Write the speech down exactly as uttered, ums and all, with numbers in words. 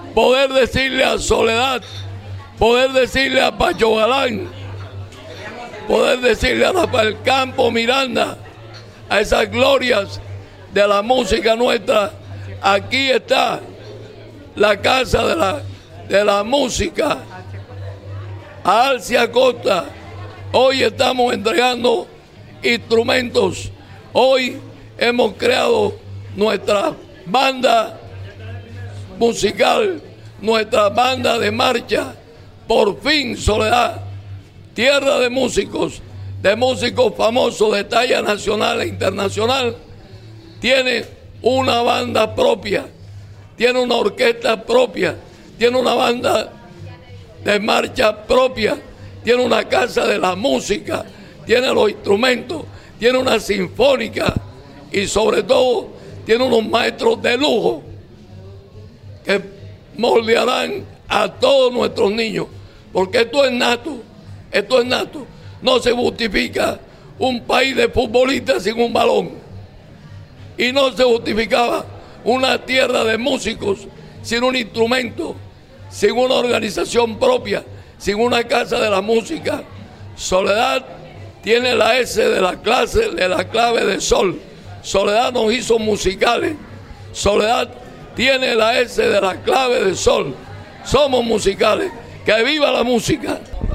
poder decirle a Soledad, poder decirle a Pacho Galán, poder decirle a Rafael Campo Miranda, a esas glorias de la música nuestra. Aquí está la casa de la, de la música, a Alcia Costa. Hoy estamos entregando instrumentos. Hoy hemos creado nuestra banda musical, nuestra banda de marcha. Por fin, Soledad, tierra de músicos, de músicos famosos de talla nacional e internacional, tiene una banda propia, tiene una orquesta propia, tiene una banda de marcha propia, tiene una casa de la música, tiene los instrumentos, tiene una sinfónica y sobre todo tiene unos maestros de lujo que moldearán a todos nuestros niños, porque esto es nato, esto es nato. No se justifica un país de futbolistas sin un balón, y no se justificaba una tierra de músicos sin un instrumento, sin una organización propia, sin una casa de la música. Soledad tiene la S de la clase, de la clave de sol. Soledad nos hizo musicales. Soledad tiene la S de la clave de sol. Somos musicales. ¡Que viva la música!